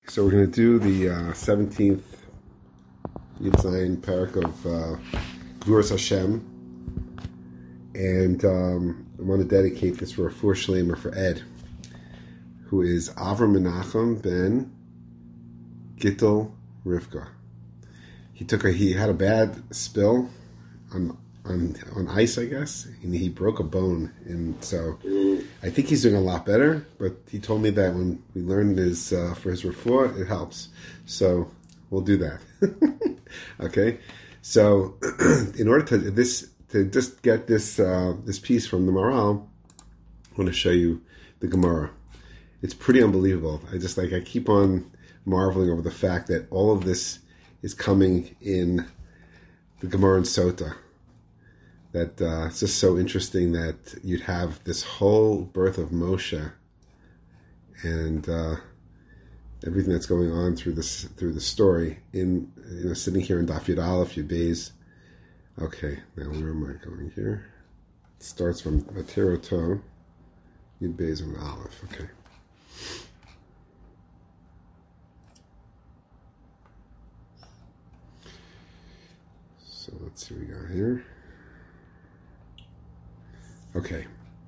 So we're going to do the 17th Yud Zayin parak of Gvuras Hashem, and I want to dedicate this for Refuah Shleima for Ed, who is Avram Menachem ben Gittel Rivka. He had a bad spill on ice, I guess, and he broke a bone, and so I think he's doing a lot better. But he told me that when we learned his for his refuah, it helps. So we'll do that. Okay. So in order to just get this piece from the Maral, I want to show you the Gemara. It's pretty unbelievable. I keep on marveling over the fact that all of this is coming in the Gemara and Sota. That it's just so interesting that you'd have this whole birth of Moshe and everything that's going on through the story in sitting here in Daf Yud Aleph Yud Beis. Okay, now where am I going here? It starts from Vatero To Yud Beis and Aleph. Okay. So let's see what we got here. Okay.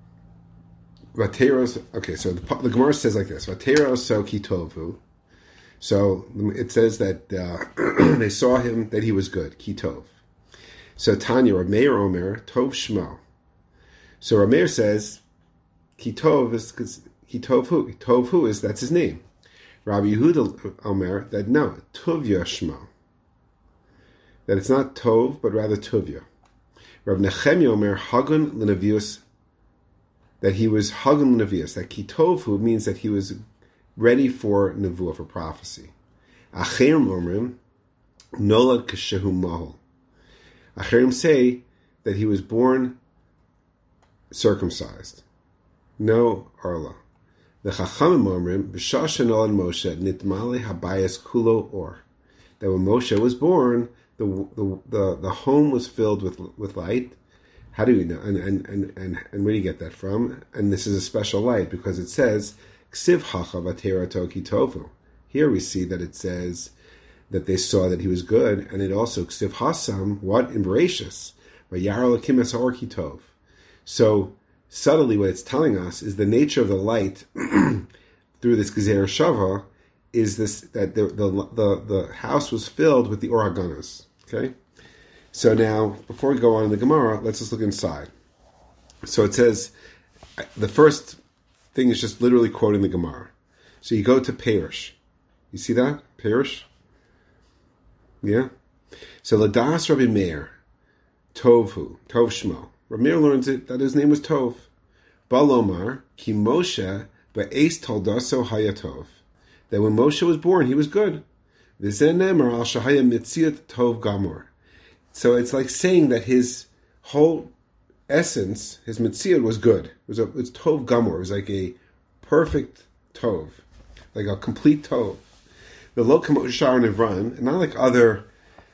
So the Gemara says like this: Vateros so kitovu. So it says that they saw him that he was good, kitov. So Tanya Rameir Omer Tov Shmo. So Rameir says kitov is because Tov who is that's his name. Rabbi Yehuda Omer that no Tuvya Shmo. That it's not Tov but rather Tuvya. Rav Nechemia Omer Hagun L'Nevius, that he was Hagun L'Nevius, that Kitovu means that he was ready for Nevuah, for prophecy. Acherim Omrim Nolad Keshehu Mahol. Acherim say that he was born circumcised. No Arla. The Chachamim Omrim B'shah Shenolad Moshe Nitmale Habayas Kulo Or. That when Moshe was born, the home was filled with light. How do we know? And where do you get that from? And this is a special light because it says Ksiv Hacha Vatera Toki Tovu. Here we see that it says that they saw that he was good, and it also Ksiv Hasam what in Bereshis Vayar Lakim Es Orki Tov. So subtly, what it's telling us is the nature of the light through this Gezer Shava is this that the house was filled with the Or HaGanos. Okay, so now before we go on in the Gemara, let's just look inside. So it says the first thing is just literally quoting the Gemara. So you go to Perish. You see that Perish? Yeah. So Ladas Rabbi Meir Tov Shmo. Rabbi Meir learns it that his name was Tov. Balomar Ki Moshe Ba'es Toldaso Hayatov. That when Moshe was born, he was good. So it's like saying that his whole essence, his mitziyot, was good. It was tov gamor. It was like a perfect tov, like a complete tov. The lo kamo shar nevran, and not like other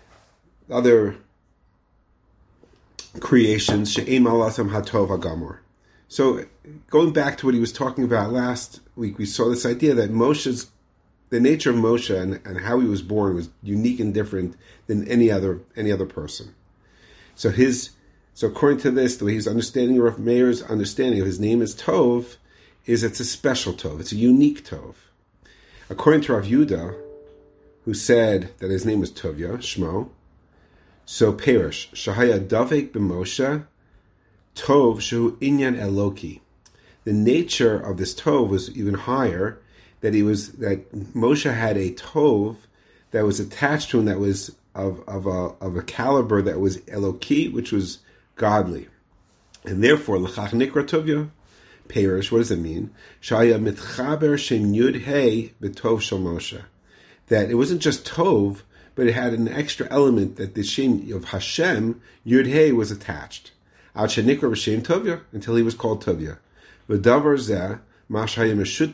creations. She'em alatam hatov hagamor. So going back to what he was talking about last week, we saw this idea that the nature of Moshe and how he was born was unique and different than any other person. So according to this, the way he's understanding Rav Meir's understanding of his name is Tov, is it's a special Tov, it's a unique Tov. According to Rav Yehuda, who said that his name was Tovya, Shmo, so Perish, Shahaya Davek b'Moshe, Tov Shehu Inyan Eloki. The nature of this Tov was even higher, that Moshe had a tov that was attached to him that was of a caliber that was eloki, which was godly, and therefore l'chach nikra tovya perish. What does it mean? Shaya mitchaber shem yud hey b'tov shel Moshe. That it wasn't just tov, but it had an extra element that the shem of Hashem yud hey was attached. Ad shenikra b'shem tovya, until he was called tovya. V'davar zeh. So it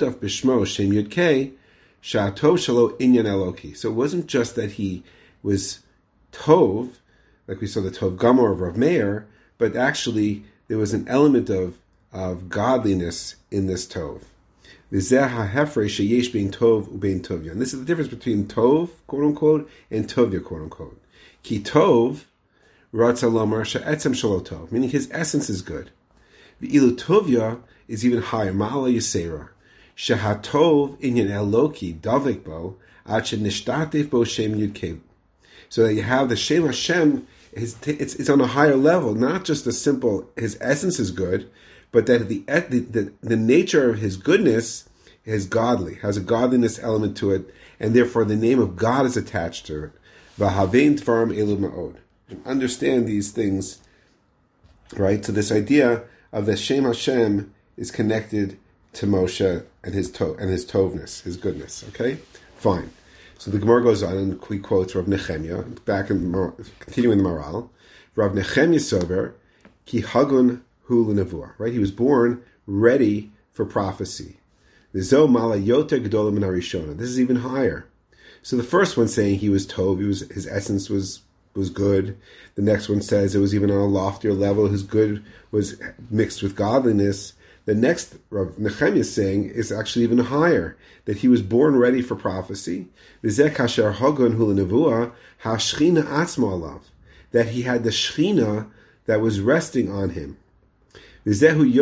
wasn't just that he was Tov, like we saw the Tov Gamor of Rav Meir, but actually there was an element of godliness in this Tov. V'zeh ha'hefrei sheyesh bein tov ubein tovya. And this is the difference between tov, quote unquote, and tovya, quote unquote. Ki tov ratza lomar she'etzem shelo tov, meaning his essence is good. V'ilu tovya is even higher. Ma'ala yisera shehatov inyan eloki davik bo ad shenishtatif bo shem yud kev. So that you have the Shem Hashem, it's on a higher level, not just a simple, his essence is good, but that the nature of his goodness is godly, has a godliness element to it, and therefore the name of God is attached to it. V'havein tvarim elu ma'od. And understand these things, right? So this idea of the Shem Hashem is connected to Moshe and his tovness, his goodness. Okay, fine. So the Gemara goes on and he quotes Rav Nechemia, continuing the Maral. Rav Nechemia sober, ki hagun hu l'nevuah. Right, he was born ready for prophecy. V'zo mala yoter gedola min harishona. This is even higher. So the first one saying he was tov, his essence was good. The next one says it was even on a loftier level. His good was mixed with godliness. The next Rav Nechemia is saying is actually even higher, that he was born ready for prophecy. That he had the Shechina that was resting on him. This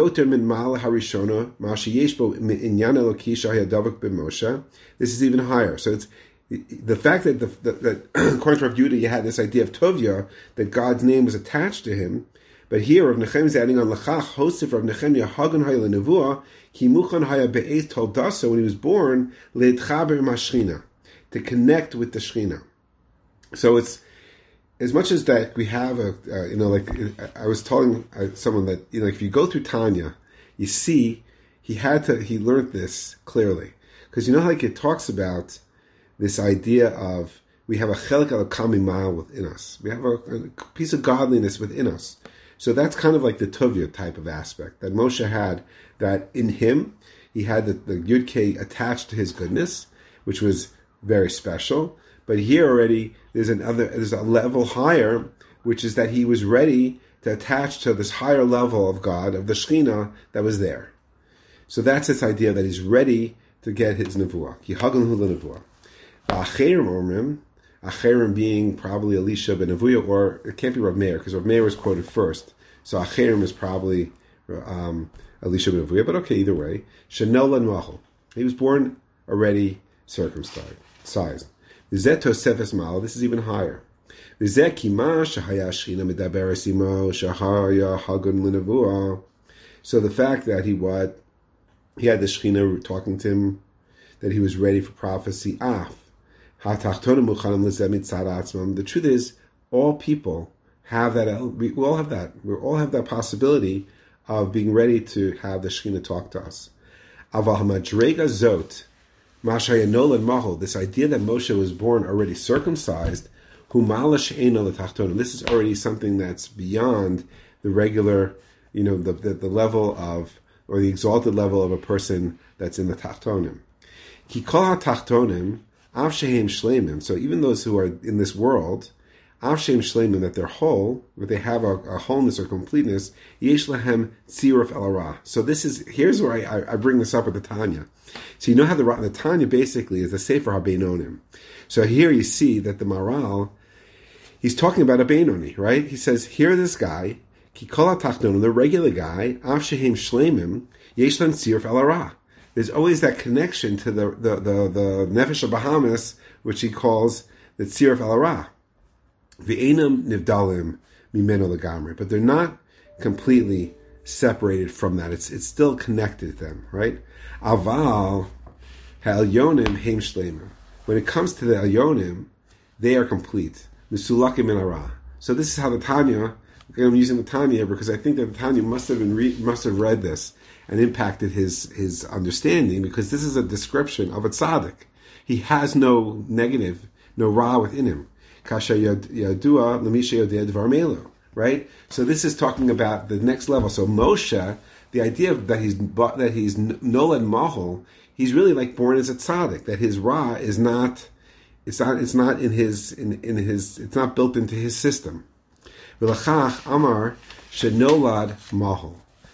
is even higher. So it's the fact that according to Rav Yehuda, you had this idea of Tovya, that God's name was attached to him. But here, Rav Nechemia is adding on Lachach, Hosef Rav Nechemia Hagun Haya L'Nevuah, Ki Muchan Haya Be'ez Toldasa, when he was born, Le'etchaber Mashchina, to connect with the Shechina. So it's, as much as that we have I was telling someone that, if you go through Tanya, you see, he learned this clearly. Because it talks about this idea of, we have a chelik al-kami mile within us. We have a piece of godliness within us. So that's kind of like the Tuvya type of aspect that Moshe had, that in him, he had the Yud Kei attached to his goodness, which was very special. But here already, there's a level higher, which is that he was ready to attach to this higher level of God, of the Shechina that was there. So that's this idea that he's ready to get his Nevuah. Ki hagun hu l'nevuah. Acherim omrim, Acherim being probably Elisha ben Avuya, or it can't be Rav Meir, because Rav Meir was quoted first. So Acherim is probably Elisha ben Avuya, but okay, either way. Shenola Machal. He was born already circumcised. V'zeh Tosefes Mal, this is even higher. V'zeh Kima Shahaya Shechina Medaberes Imo Shahaya Hagun L'Nevuah. So the fact that he had the Shechina talking to him, that he was ready for prophecy. The truth is, all people have that. We all have that. We all have that possibility of being ready to have the Shekhinah talk to us. This idea that Moshe was born already circumcised, this is already something that's beyond the regular, the level of, or the exalted level of a person that's in the Tachtonim. Ki kol ha-Tachtonim, Av shehem shleimim. So even those who are in this world, Av shehem shleimim, that they're whole, but they have a wholeness or completeness, yesh lahem tziruf el hara. So here's where I bring this up with the Tanya. So you know how the Tanya basically is the Sefer HaBeinonim. So here you see that the Maral, he's talking about a Beinoni, right? He says, here this guy, Ki kol ha-Tachtonim, the regular guy, Av shehem shleimim, yesh lahem tziruf el hara. There's always that connection to the Nefesh HaBahamis, which he calls the Tziruf El Hara. V'einam nivdalim mimeno legamri. But they're not completely separated from that. It's still connected to them, right? Aval ha'elyonim heim shleimim. When it comes to the elyonim, they are complete. Misulakim min hara. So this is how the Tanya, I'm using the Tanya because I think that the Tanya must have read this and impacted his understanding, because this is a description of a tzaddik. He has no negative, no ra within him. Kasha yadua l'misha yodeh dvar melu. Right? So this is talking about the next level. So Moshe, the idea of that he's nolad mahol, he's really like born as a tzaddik. That his ra is not, it's not in his, it's not built into his system. V'lachach amar shenolad mahol.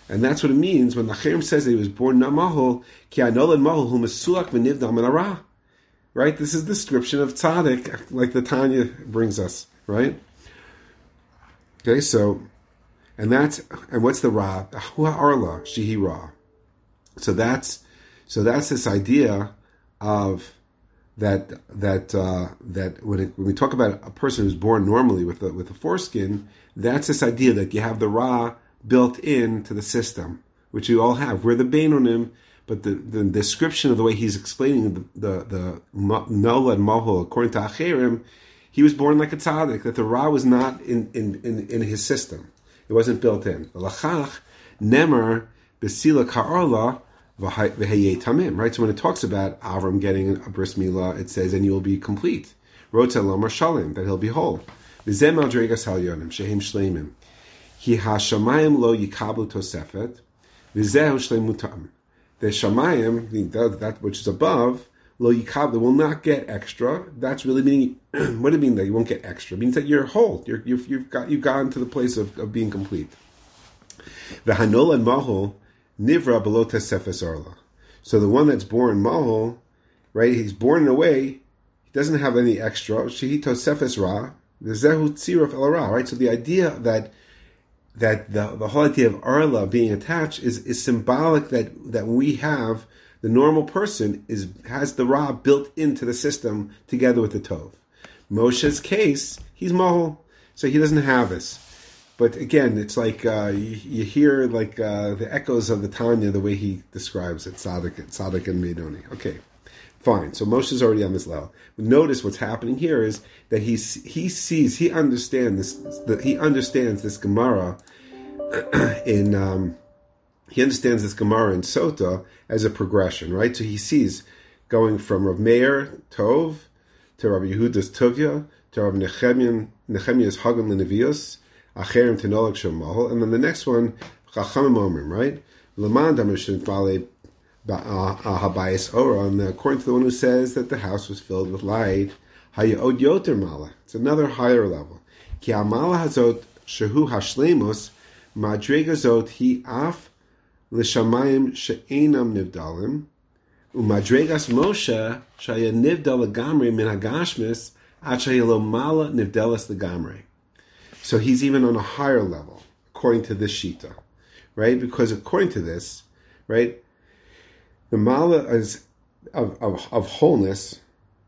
And that's what it means when the Chaim says that he was born Namahol, Ki Anolad Mahol, Hu Mesulak V'Nivdal Min Hara. Right? This is the description of tzaddik, like the Tanya brings us, right? Okay, so, and what's the Ra? Hua Arla, Shihi Ra. So that's this idea of that when we talk about a person who's born normally with a foreskin, that's this idea that you have the Ra built into the system, which you all have. We're the Beinonim, but the description of the way he's explaining the Nola and Mahol, according to Acherim, he was born like a tzaddik, that the Ra was not in his system. It wasn't built in. L'chach, Nemer, Besila Ka'arla, V'hayei Tamim, right? So when it talks about Avram getting a bris milah, it says, and you will be complete. Rotza Lomar Shalim, that he'll be whole. V'zeh Maldregas Halyonim, Shehem Shleimim. Ki ha-shamayim lo yikablu tosefet, v'zeh shleimutam. The shamayim, that which is above, lo yikablu, will not get extra. That's really meaning, what do you mean that you won't get extra? It means that you're whole. You've gotten to the place of being complete. V'hanol and mahol, nivra below tesefes arla. So the one that's born mahol, right, he's born in a way, he doesn't have any extra. Shehi tosefes ra, v'zehu tziruf el ra, right? So the idea that the whole idea of Arla being attached is symbolic that we have, the normal person has the Ra built into the system together with the Tov. Moshe's case, he's Mahol, so he doesn't have this. But again, it's like you hear like the echoes of the Tanya, the way he describes it, Tzaddik and Meidoni. Okay, fine. So Moshe's already on this level. But notice what's happening here is that he understands this Gemara he understands this Gemara in Sota as a progression, right? So he sees going from Rav Meir Tov to Rabbi Yehuda's Tovya to Rabbi Nechemiah's Hagan Lenevios, Acherim Tenolik Shemahol, and then the next one Chachamim Omrim, right? Leman Damrishin Vale Habayis Ora, and according to the one who says that the house was filled with light, Hayod Yoter Mala. It's another higher level. Ki Amala Hazot Shehu Hashlemus Madrega Zot Hi Af L'Shamayim She'enam Nivdalim Umadregas Moshe Shaya Nivdal Gamri Min Hagashmis Ad Shaya Lo Mala Nivdalas Legamri. So he's even on a higher level, according to this Shita, right? Because according to this, right, the Mala is of wholeness,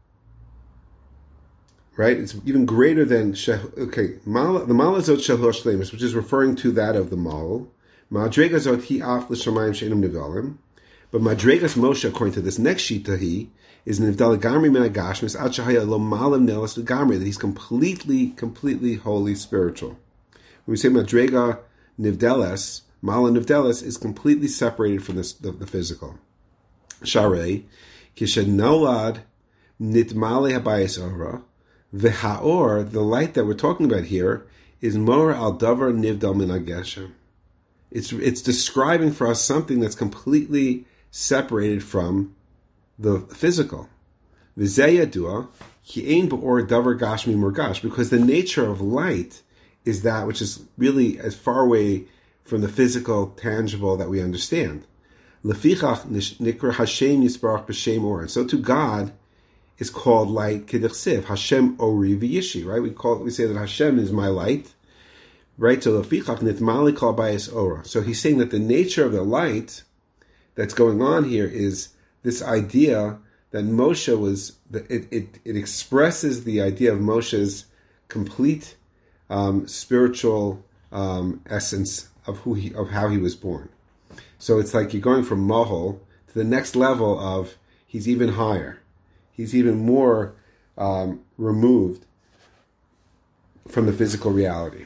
right? It's even greater than the Mala Zot Shel Shleimus, which is referring to that of the Mal. Madrega Zot Hi Af L'Shamayim She'enam Nivdalim. But Madregas Moshe, according to this next Shita, is Nivdal Gamri Min Hagashmis Ad Shehaya Lo Malam Nelas Gamri, that he's completely holy spiritual. When we say Madrega Nivdeles, Mala Nivdeles is completely separated from the physical. Sharei Kishenolad Nitmale Habayis Ora. V'ha'or, the light that we're talking about here, is Mor al Davar Nivdal Min Hageshem. It's describing for us something that's completely separated from the physical. V'zeyadua ki ein ba'or davar gashmi murgash, because the nature of light is that which is really as far away from the physical, tangible that we understand. Lefichach nikra Hashem yisbarach b'shem or. So to God is called light k'dichsiv Hashem ori v'yishi. Right? We say that Hashem is my light. Right? So lefichach nitmali kol bayis ora. So he's saying that the nature of the light that's going on here is this idea that Moshe was. It expresses the idea of Moshe's complete spiritual essence of how he was born. So it's like you're going from Mahol to the next level of he's even higher. He's even more removed from the physical reality.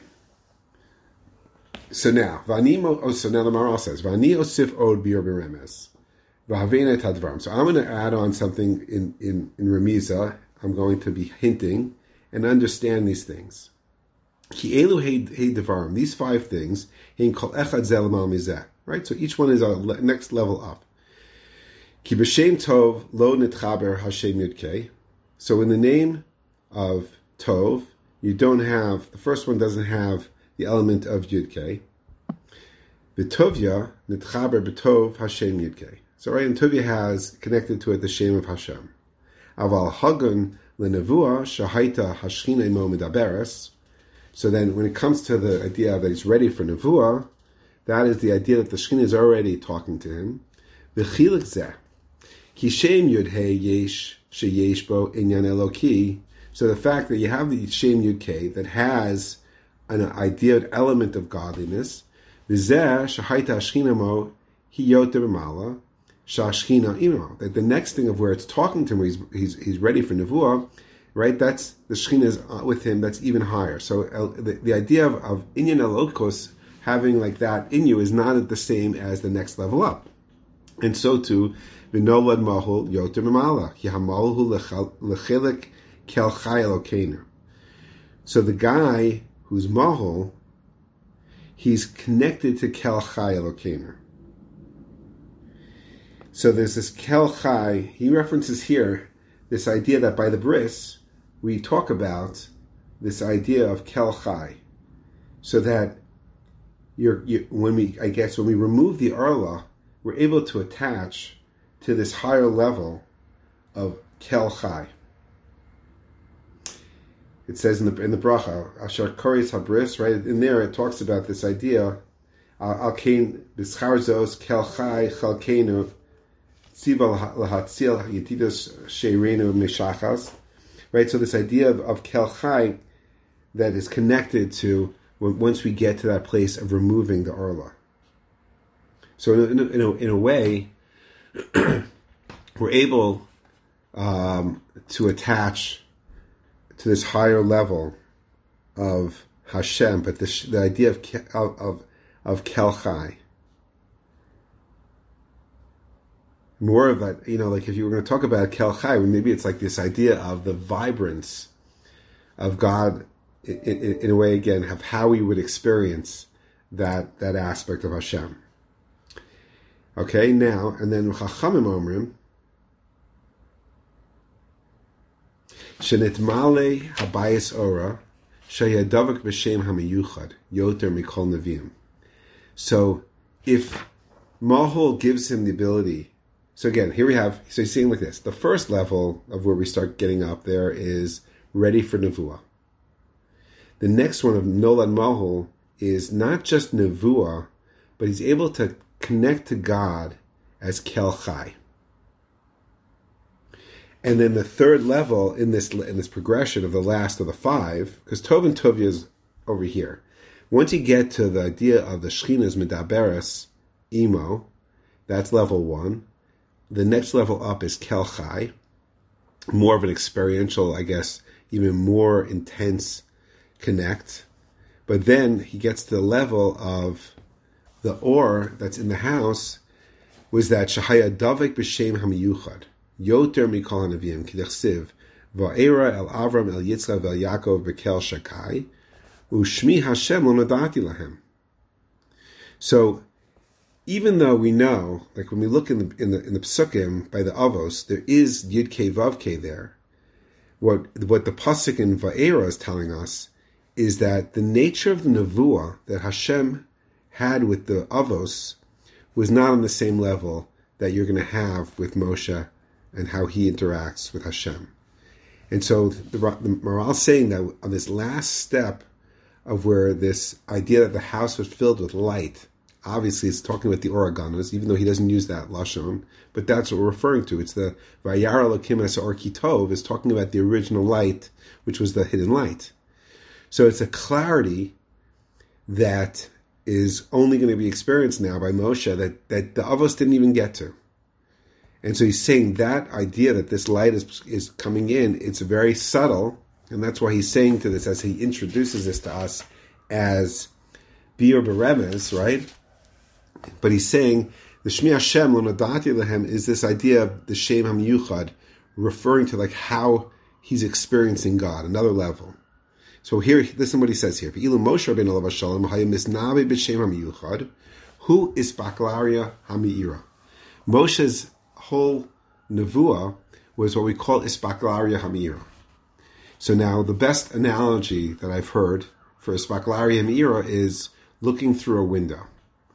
So now the Maharal says, "Vani osif od biur beremes, v'havena tadvarim." So I'm going to add on something in Remiza. I'm going to be hinting and understand these things. Ki elu hey devarim. These 5 things. Hein kol echad zel mal mizeh. Right. So each one is a next level up. Ki b'shem tov lo nitchaber Hashem yudkei. So in the name of Tov, you don't have, the first one doesn't have the element of Yud-Kei. B'tovya nitchaber b'tov Hashem Yudkei. So right, and Tovya has connected to it the Shem of Hashem. Aval hagun lenevua shahaita hashchina imo medaberes. So then, when it comes to the idea that he's ready for nevuah, that is the idea that the Shekhinah is already talking to him. V'chilik zeh ki shem yud hey yesh sheyesh bo inyan eloki. So the fact that you have the shem yud kei that has an idea, an element of godliness, v'zeh shahaita hashchina mo hi yoter b'mala shashchina imo. That the next thing of where it's talking to him, he's ready for nevuah. Right, that's the Shekhinah is with him. That's even higher. So the idea of inyan elokos having like that in you is not the same as the next level up. And so too, v'nolad mahul yoter mimala ki hamalhu lechelik kel chai elokeinu. So the guy who's mahul, he's connected to kel chai elokeinu. So there's this kel chai. He references here this idea that by the bris we talk about this idea of kel chai, so that when we remove the arla, we're able to attach to this higher level of kel chai. It says in the bracha, Asher koris habris, right in there it talks about this idea, al kain b'schar zos kel chai chalkeinu tziva lahatzil yetidos sheirenu mishachas. Right, so this idea of kel chai that is connected to once we get to that place of removing the arla. So in a way, we're able to attach to this higher level of Hashem, but the idea of kel chai. More of that, like if you were going to talk about kel chai, maybe it's like this idea of the vibrance of God in a way, again, of how we would experience that aspect of Hashem. Okay, now, and then Chachamim Omrim, Shenitmale habayis ora, sheyadavak b'shem hamiyuchad, yoter mikol neviim. So, if Mahol gives him the ability. So again, here we have, so you're seeing like this. The first level of where we start getting up there is ready for Nevuah. The next one of Nolad Mahol is not just Nevuah, but he's able to connect to God as Kel Chai. And then the third level in this progression of the last of the five, because Tov and Tovya is over here. Once you get to the idea of the Shechina's Medaberes Imo, that's level one. The next level up is Kel Chai, more of an experiential, I guess, even more intense connect. But then he gets to the level of the or that's in the house, was that Shahaya Davik B'Shem HaMiyuchad, Yoter Mikol HaNavim, K'dechsiv, Va'era El Avram El Yitzchak El Yaakov B'Kel Shakai, U'Shmi Hashem Lo Nadati Lahem. So, even though we know, like when we look in the Psukim by the Avos, there is Yud Kei Vav Kei there. What the pasuk in Va'era is telling us is that the nature of the Nevuah that Hashem had with the Avos was not on the same level that you're going to have with Moshe and how he interacts with Hashem. And so the Maharal is saying that on this last step of where this idea that the house was filled with light, obviously, it's talking about the Oraganos, even though he doesn't use that Lashon, but that's what we're referring to. It's the Vayar Elokim Es Or Ki Tov is talking about the original light, which was the hidden light. So it's a clarity that is only going to be experienced now by Moshe that the Avos didn't even get to. And so he's saying that idea that this light is coming in, it's very subtle, and that's why he's saying to this, as he introduces this to us, as Biur Beremes, right? But he's saying the Shmi Hashem Lo Nadati Lehem is this idea of the Shem HaMiyuchad, referring to like how he's experiencing God, another level. So here, listen what he says here. Ilu Moshe Rabbeinu Alav Hashalom Hayim Misnabe B'Shem HaMiyuchad, Hu Ispaklaria HaMi'ira. Moshe's whole nevuah was what we call Ispaklaria HaMi'ira. So now the best analogy that I've heard for Ispaklaria HaMi'ira is looking through a window.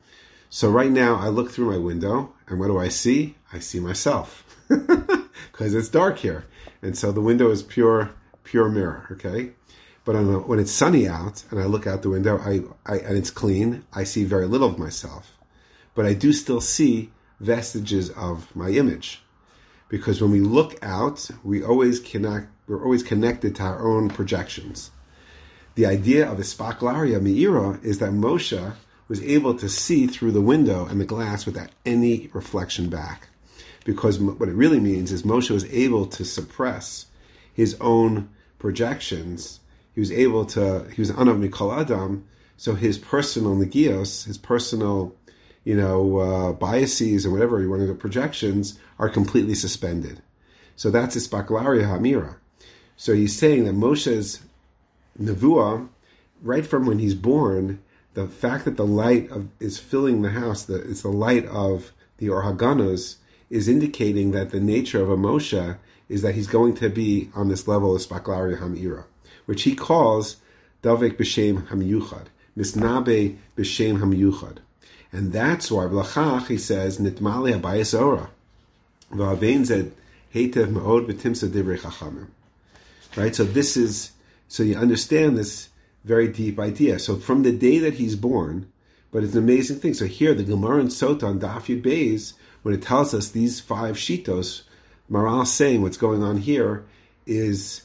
So right now I look through my window, and what do I see? I see myself because it's dark here, and so the window is pure mirror. Okay, but when it's sunny out and I look out the window, and it's clean, I see very little of myself, but I do still see vestiges of my image, because when we look out, we're always connected to our own projections. The idea of Ispaklaria Me'ira is that Moshe was able to see through the window and the glass without any reflection back. Because what it really means is Moshe was able to suppress his own projections. He was Anav Mikol Adam, so his personal negios, his personal, biases and whatever you want to projections are completely suspended. So that's Ispaklaria Hamira. So he's saying that Moshe's Nevuah, right from when he's born, the fact that the light is filling the house, it's the light of the Or Haganos, is indicating that the nature of a Moshe is that he's going to be on this level of Spaklaria Hamira, which he calls Davek B'Shem Hamiyuchad, Misnabe B'Shem Hamiyuchad. And that's why, Blachach, he says, Nitmali Habayis Ora, V'avein Zed Heitev Me'od V'Timsa Divrei Chachamim. Right? So you understand this very deep idea. So from the day that he's born, but it's an amazing thing. So here, the Gemara in Sota on Daf Yud Beis, when it tells us these 5 shitos, Maral saying what's going on here is,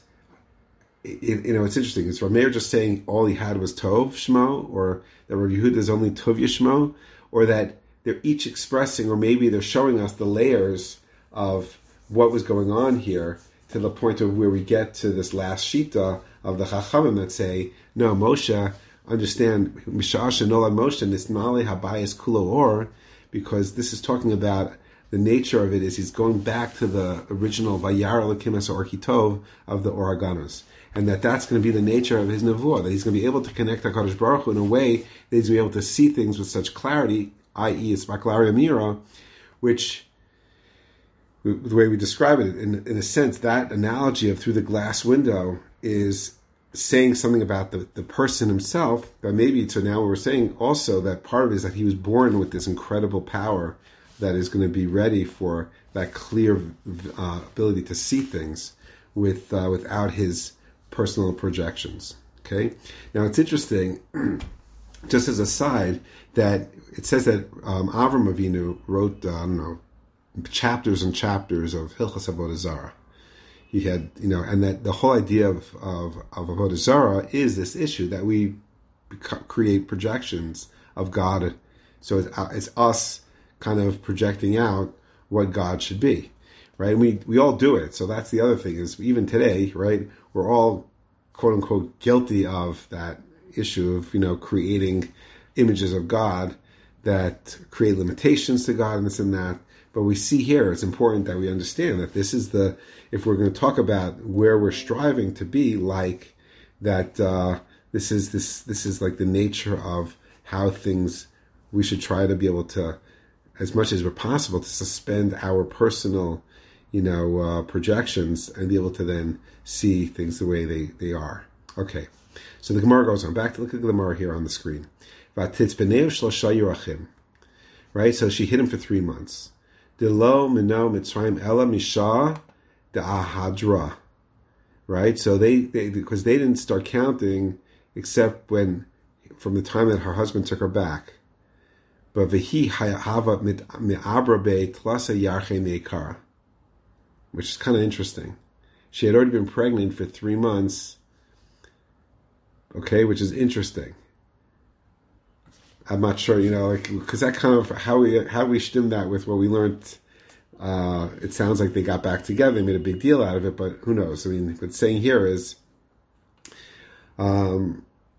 it's interesting. Is Rameir just saying all he had was Tov Shmo, or that Rav Yehuda is only Tov Yishmo, or that they're each expressing, or maybe they're showing us the layers of what was going on here, to the point of where we get to this last shita of the Chachamim that say, no, Moshe, understand, Mishasha Nolad Moshe, Nismale Habayis Kulo Or, because this is talking about the nature of it is he's going back to the original Vayar Elokim Es Or Kitov of the Or Haganos, and that's going to be the nature of his Nevuah, that he's going to be able to connect HaKadosh Baruch Hu in a way that he's going to be able to see things with such clarity, i.e. it's Baklaria Mira, which, the way we describe it, in a sense, that analogy of through the glass window is saying something about the person himself, but maybe so now we're saying also that part of it is that he was born with this incredible power that is going to be ready for that clear ability to see things without his personal projections. Okay? Now it's interesting, just as a side, that it says that Avram Avinu wrote, chapters and chapters of Hilchas Avodah Zarah. He had, and that the whole idea of Avodah Zarah is this issue that we create projections of God. So it's us kind of projecting out what God should be, right? And we all do it. So that's the other thing is even today, right? We're all quote unquote guilty of that issue of, creating images of God that create limitations to God and this and that. But we see here, it's important that we understand that this is if we're going to talk about where we're striving to be, like that, this is like the nature of how things, we should try to be able to, as much as we're possible, to suspend our personal, projections and be able to then see things the way they are. Okay. So the Gemara goes on. Back to look at the Gemara here on the screen. Right? So she hid him for 3 months. Delo mino mitzrayim ela misha de ahadra, right? So they because they didn't start counting except from the time that her husband took her back. But vehi hava mi'abrabe tlasa yarche meikara, which is kind of interesting. She had already been pregnant for 3 months. Okay, which is interesting. I'm not sure, because that kind of how we stem that with what we learned. It sounds like they got back together, they made a big deal out of it, but who knows? I mean, what's saying here is, or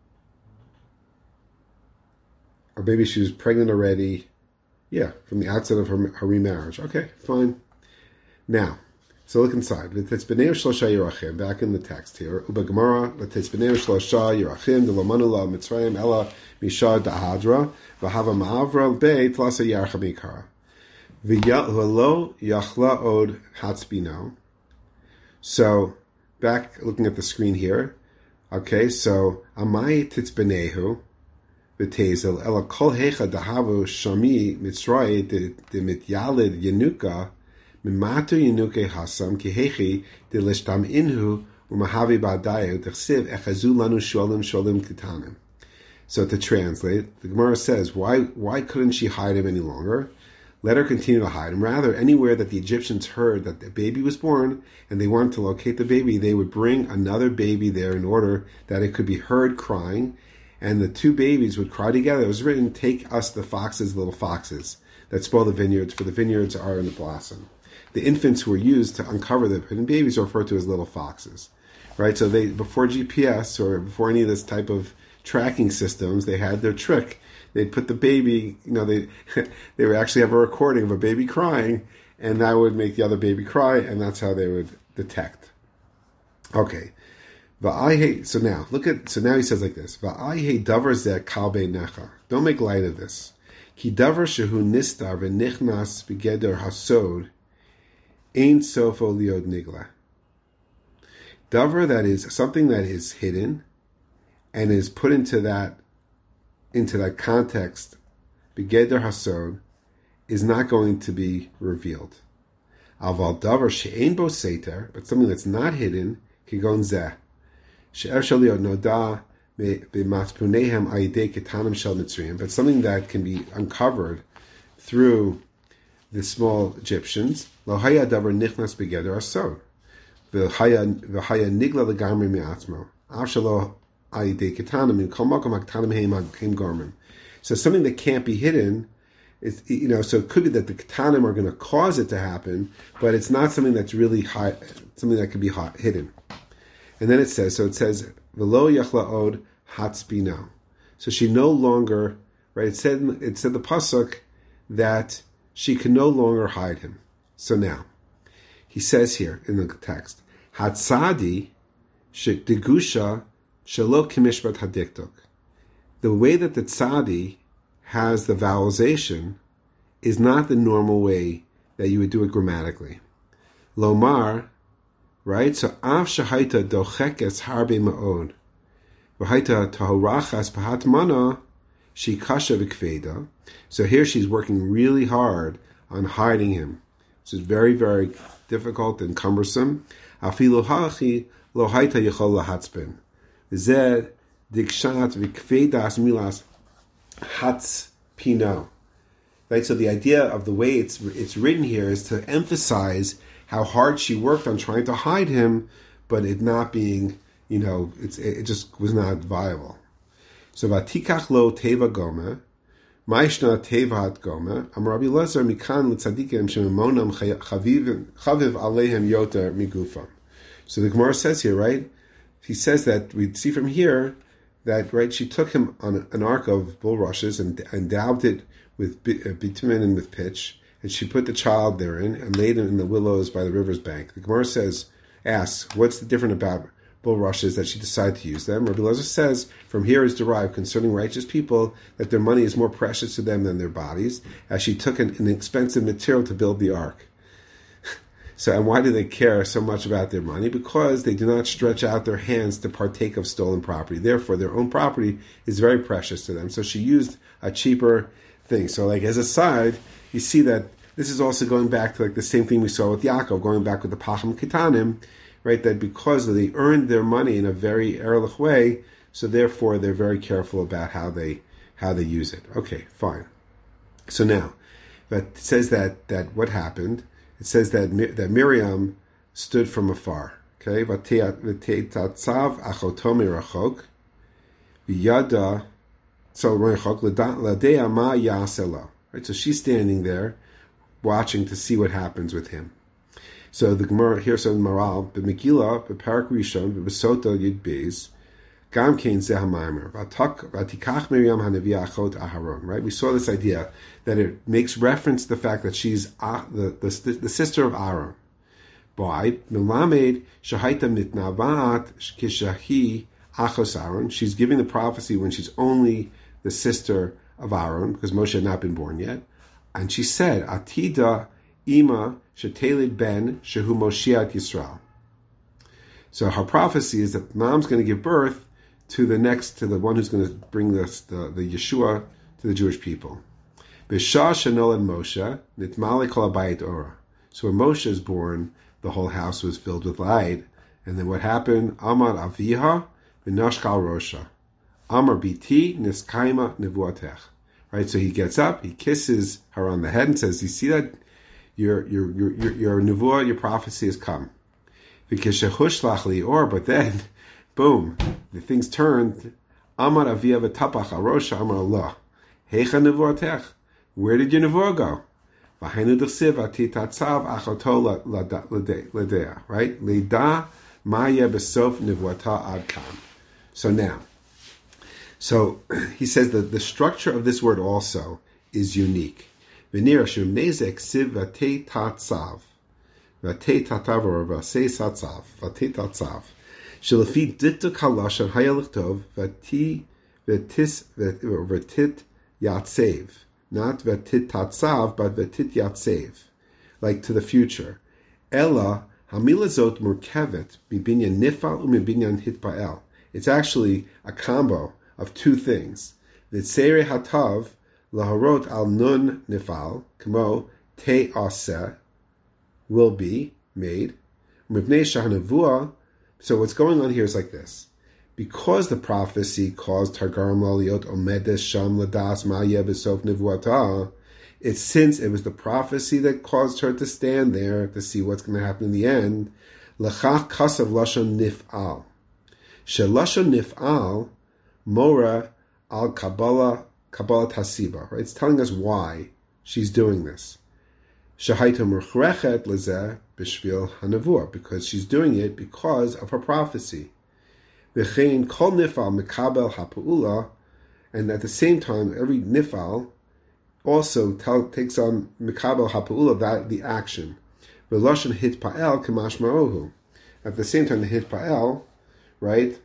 maybe she was pregnant already, from the outset of her remarriage. Okay, fine. Now, so look inside. Back in the text here. Uba Gemara, L'tetzbenei shlosha yirachim, D'lomanu la Mitzrayim, Ela Misha Da'hadra, V'hava Ma'avra Bei Tlasa Yarcha Mikara. V'lo Yachla Od Hatzbino. So, back looking at the screen here. Okay, so Amai Titzbenehu. v'tezel ela kol hecha dahavu shami mitzrayit de mityalid yenuka mimatu yenuke hasam ki hechi de lishtam inhu umahavi ba'dayu dechsiv echazu lanu sholim sholim kitanim. So to translate, the Gemara says, why couldn't she hide him any longer? Let her continue to hide him. Rather, anywhere that the Egyptians heard that the baby was born and they wanted to locate the baby, they would bring another baby there in order that it could be heard crying, and the two babies would cry together. It was written, "Take us the foxes, little foxes, that spoil the vineyards, for the vineyards are in the blossom." The infants who were used to uncover the hidden babies are referred to as little foxes. Right? So they, before GPS or before any of this type of tracking systems, they had their trick. They'd put the baby, they would actually have a recording of a baby crying, and that would make the other baby cry, and that's how they would detect. Okay. So now he says like this. Don't make light of this. Ki davar shehu nistar v'nichnas b'geder hasod ein sofo liod nigla. Davar, that is something that is hidden and is put into that context, b'geder hasod, is not going to be revealed. Aval davar she'ein bo seter, but something that's not hidden, kigon zeh, she'er shaliot noda b'matpunehem ayidei ketanim shel mitzrayim, but something that can be uncovered through the small Egyptians. Lo haya davar nichnas b'geder hasod, v'haya nigla legamri me'atzmo, av shelo ayidei ketanim in kol makom haketanim heim garmim. So something that can't be hidden. So it could be that the ketanim are going to cause it to happen, but it's not something that's really something that can be hidden. And then it says, v'lo yachla od hatzbino. So she no longer, right? It said the pasuk that she can no longer hide him. So now, he says here in the text, hatzadi shekdegusha shelo kimishpat hadiktok. The way that the tzadi has the vowelization is not the normal way that you would do it grammatically. Lomar, right? So af shahaita dochekes harbe ma'od, v'haita tahorachas pahat mana shikasha v'kveda. So here she's working really hard on hiding him. This is very, very difficult and cumbersome. Afilu hachi lo haita yechol lahatzben. Zed dikshat v'kvedas milas Hatz Pino. Right? So the idea of the way it's written here is to emphasize how hard she worked on trying to hide him, but it not being, it just was not viable. So Vatikach lo teva gome, Maishna tevat gome, Amar Rabbi Elazar mikan l'tzadikim shememonam chaviv alehem yoter migufam. So the Gemara says here, right? He says that we see from here that, right, she took him on an ark of bulrushes and daubed it with bitumen and with pitch, and she put the child therein and laid him in the willows by the river's bank. The Gemara asks, what's the different about bulrushes that she decided to use them? Rabbi Elazar says, from here is derived concerning righteous people that their money is more precious to them than their bodies, as she took an expensive material to build the ark. So, and why do they care so much about their money? Because they do not stretch out their hands to partake of stolen property. Therefore, their own property is very precious to them. So she used a cheaper thing. So, like, as a side, you see that this is also going back to, like, the same thing we saw with Yaakov, going back with the Pacham Ketanim, right? That because they earned their money in a very erlich way, so therefore they're very careful about how they use it. Okay, fine. So now, but it says that what happened. It says that Miriam stood from afar. Okay, v'teitzav achoto mirachok, v'yada so mirachok l'dea ma yasela. Right, so she's standing there, watching to see what happens with him. So the Gemara here says Maral b'Megillah b'Parak Rishon b'Besota Yud Beis Gam Kein Zeh HaMaimer Vatikach Miriam Hanavia Achot Aharon. Right, we saw this idea that it makes reference to the fact that she's the sister of Aaron. By Melamed Shahaita Mitnavat Kishahi Achos Aaron. She's giving the prophecy when she's only the sister of Aaron because Moshe had not been born yet, and she said Atida Ima Shetelid Ben Shehu Moshiach Yisrael. So her prophecy is that mom's going to give birth to the one who's going to bring the Yeshua to the Jewish people. B'shah shenolad Moshe nitmale kol habayit ora. So when Moshe is born, the whole house was filled with light. And then what happened? Amar aviha v'nashkal rosha. Amar biti niskaima nevuatech. Right, so he gets up, he kisses her on the head and says, "You see that? Your nevuah, your prophecy has come." But then, boom, the things turned. Amar avia v'tapach arosha amar Allah. Heicha nevuatech. Where did your nevuah go? V'hainu d'chsiv atitatzav achoto ledea. Right? Leda maya besof nevuata ad kam. So now, so he says that the structure of this word also is unique. V'nira shumnezek siv v'tei tatzav. V'tei tatav or v'asei satzav. V'tei tatzav. Shelefi dikta kalashan hayalichtov v'ti v'tit yatsev. Not v'tit tatzav, but v'tit yatsev. Like to the future. Ella hamila zot murkevet mibinyan nifal umibinyan hitpael. It's actually a combo of two things. V'tzere hatav laharot al nun nifal kamo te aseh will be made. Mibnei shahanavua. So what's going on here is like this. Because the prophecy caused Targaram Laliot Omedes Sham Ladas Maya Besof Nivuata, it's since it was the prophecy that caused her to stand there to see what's going to happen in the end. Lachach Kasav Lashon Nif'al. Shelashon Nif'al Mora al Kabbalah Tasiba. Right? It's telling us why she's doing this. Shahaita Murchrechet Lezeh Bishvil Hanavua, because she's doing it because of her prophecy. V'chein kol nifal mekabel ha'pu'ula, and at the same time, every nifal also takes on mekabel ha'pu'ula, that the action. V'loshen hitpa'el k'mash ma'ohu. At the same time, the hitpa'el, right?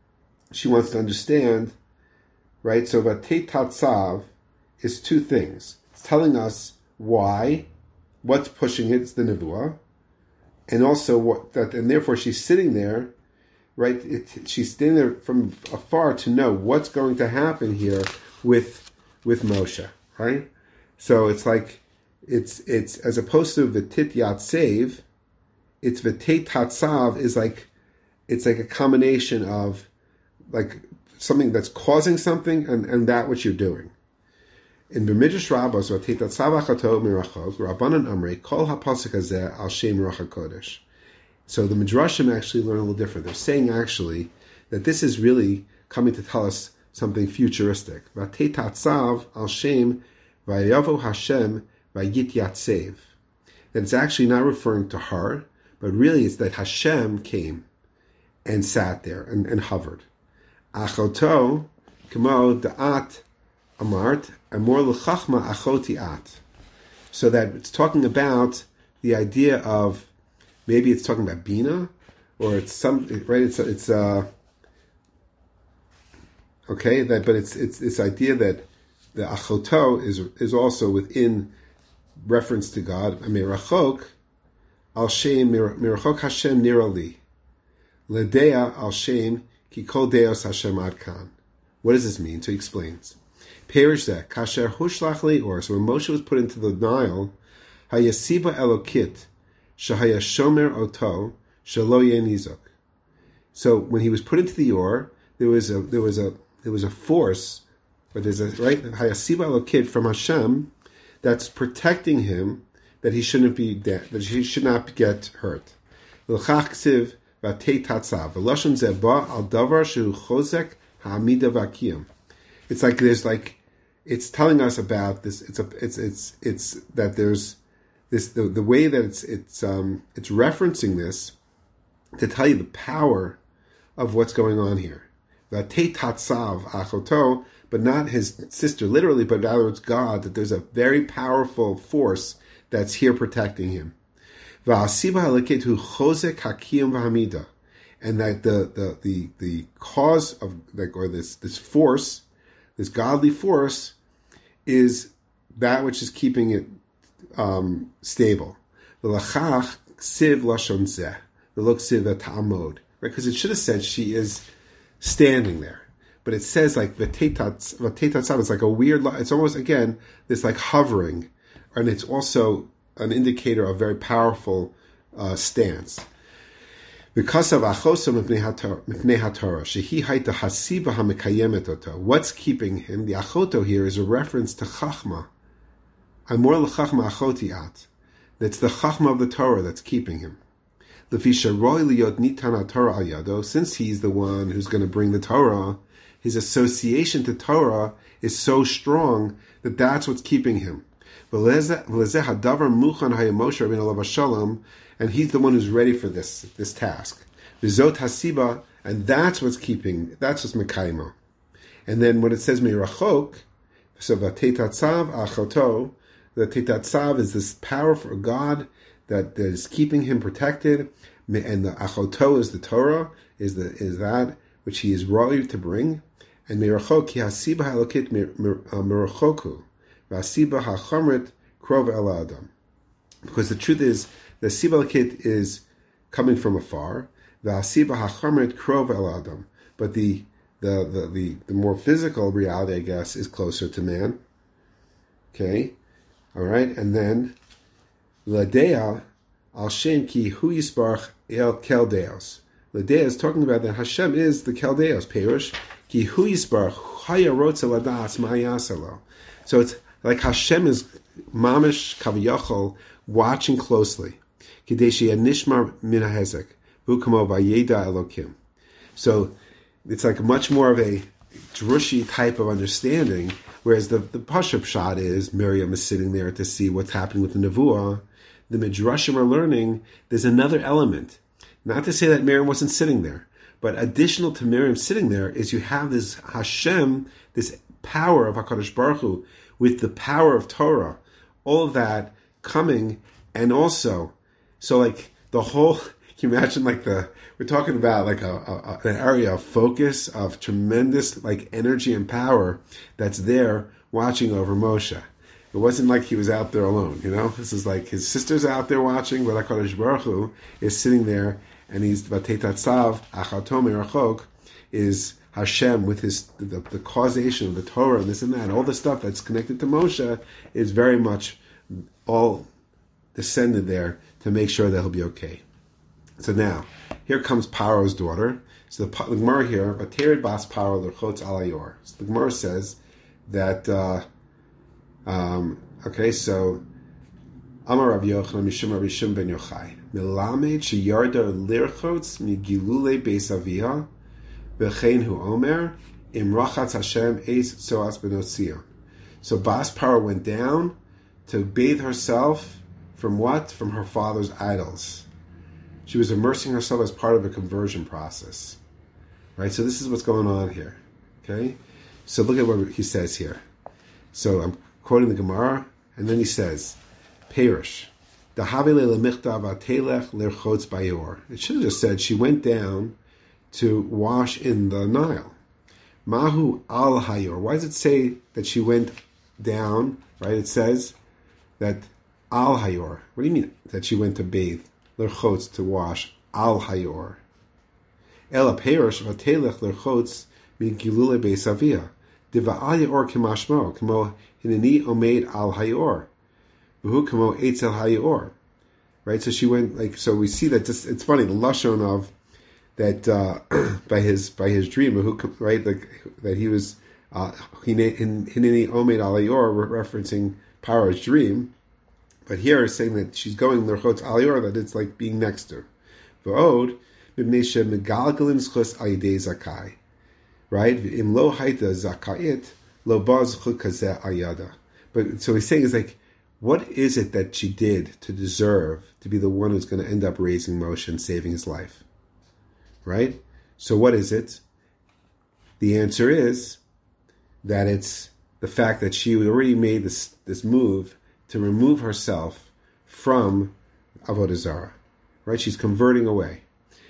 She wants to understand, right? So v'tei tatzav is two things. It's telling us why, what's pushing it, it's the nevuah, and also what that, and therefore she's sitting there. Right, she's standing there from afar to know what's going to happen here with Moshe. Right, so it's like it's as opposed to the tit yatsev, it's the tet tatzav is like it's like a combination of like something that's causing something and that which you're doing. In B'midrash Rabbos, v'tet tatzav achato mirachok Rabbanan Amrei kol hapasuk hazeh al shem Ruach HaKodesh. So the Midrashim actually learn a little different. They're saying actually that this is really coming to tell us something futuristic. V'tei tatzav al shem v'yavo Hashem v'yit yatsev. That it's actually not referring to her, but really it's that Hashem came and sat there and hovered. Achoto kamo da'at amart amor l'chachma achoti at. So that it's talking about the idea of, maybe it's talking about Bina, or it's some, right? It's okay. That, but it's this idea that the achoto is also within reference to God. Mirachok al shem mirachok Hashem nirali ledea al shem ki kol deos Hashem ad kan. What does this mean? So he explains. Perish zeh kasher hushlach leor. So when Moshe was put into the Nile, hayasiba elokit. Shahaya shomer oto shelo yenizok. So when he was put into the Or, there was a force, but there's a right hayasiba elokid from Hashem that's protecting him, that he shouldn't be dead, that he should not get hurt. L'chach ksiv v'tei tatzav v'lashon zeh ba al davar shehu chozek ha'amida v'akiyam. It's like it's telling us about this. It's that there's this the way that it's referencing this to tell you the power of what's going on here. V'tei tatzav achoto, but not his sister literally, but rather it's God, that there's a very powerful force that's here protecting him. V'asiba haleketu chozek hakiyam v'hamida, and that the cause of or this force, this godly force, is that which is keeping it stable. V'lachach siv lashon zeh, v'lo siv ta'amod, right? Because it should have said she is standing there. But it says like v'teitatzav is like a weird. It's almost again this like hovering, and it's also an indicator of very powerful stance. Because of achosom mipnei haTorah, shehi haita hasiba hamekayemet oto. What's keeping him? The achoto here is a reference to chachma. Amor l'chachma achoti at. That's the chachma of the Torah that's keeping him. Since he's the one who's going to bring the Torah, his association to Torah is so strong that that's what's keeping him. And he's the one who's ready for this task. And that's what's keeping, that's what's mekaymo. And then when it says meirachok, so v'teitatzav achoto, the teitatzav is this power for God that is keeping him protected, and the achoto is the Torah, is that which he is royal to bring, and mirachok ki hasiba halokit mirachoku, v'hasiba hachamrit krov el adam. Because the truth is, the siba halokit is coming from afar, v'hasiba hachamrit krov el adam. But the more physical reality, I guess, is closer to man. Okay, all right, and then Ladea al Shem ki hu yisbarach el Keldeos. Ladea is talking about that Hashem is the Keldeos. Perush ki hu yisbarach hayarotz ladas ma'yasalo. So it's like Hashem is mamish kaviyachol watching closely. Kideshi nishmar min hahezek v'ukamo vayeda elokim. So it's like much more of a drushi type of understanding. Whereas the Pashup shot is Miriam is sitting there to see what's happening with the Nevuah. The Midrashim are learning there's another element. Not to say that Miriam wasn't sitting there, but additional to Miriam sitting there is you have this Hashem, this power of HaKadosh Baruch Hu, with the power of Torah, all of that coming, and also, so like the whole, can you imagine like we're talking about like an area of focus, of tremendous like energy and power that's there watching over Moshe. It wasn't like he was out there alone, you know? This is like his sister's out there watching, but HaKadosh Baruch Hu is sitting there, and he's V'teitatzav, Achato Merachok, is Hashem with the causation of the Torah and this and that, all the stuff that's connected to Moshe is very much all descended there to make sure that he'll be okay. So now, here comes Paro's daughter. So the Gemara here, Baterid Bas Paro L'chotz Alayor. So the Gemara says that, okay, so Amar Rav Yochanan Mishum Rav Shimon ben Yochai Melamed Sheyarda Lirchotz Migilule Beis Avia V'chein Hu Omer Imrachatz Hashem Eis Tzoas Benotzion. So Bas Paro went down to bathe herself from what? From her father's idols. She was immersing herself as part of a conversion process. Right? So this is what's going on here. Okay? So look at what he says here. So I'm quoting the Gemara, and then he says, Perish. It should have just said she went down to wash in the Nile. Mahu al hayor. Why does it say that she went down? Right? It says that al hayor. What do you mean that she went to bathe? Lerchotz, to wash al hayor. Ela perish vatelech lerchotz migilule beis avia. Diva al hayor kemashmo kemo hineni omeid al hayor. V'hu kemo eitzel hayor. Right. So she went like. So we see that. Just, it's funny the lashon of that by his dream. Right. Like, that he was hineni omeid al hayor, referencing Paro's dream. But here it's saying that she's going l'chotz alior, that it's like being next to her. V'od mibnei shemegalgalim zchus al yidei zakai, right? V'im lo haita zakayit lo ba zchut kazeh al yada. But so he's saying is like, what is it that she did to deserve to be the one who's going to end up raising Moshe and saving his life, right? So what is it? The answer is that it's the fact that she already made this move to remove herself from Avodah Zarah, right? She's converting away.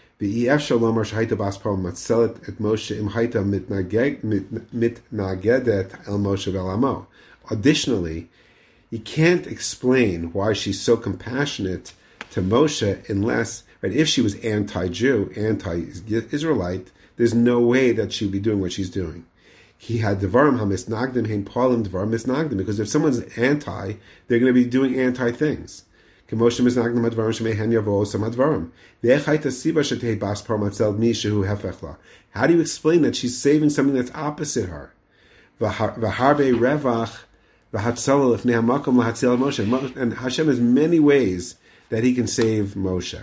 Additionally, you can't explain why she's so compassionate to Moshe unless But if she was anti-Jew, anti-Israelite, there's no way that she'd be doing what she's doing. He had devarim hamisnagdim hein palim devarim misnagdim, because if someone's anti, they're going to be doing anti things. How do you explain that she's saving something that's opposite her? And Hashem has many ways that He can save Moshe.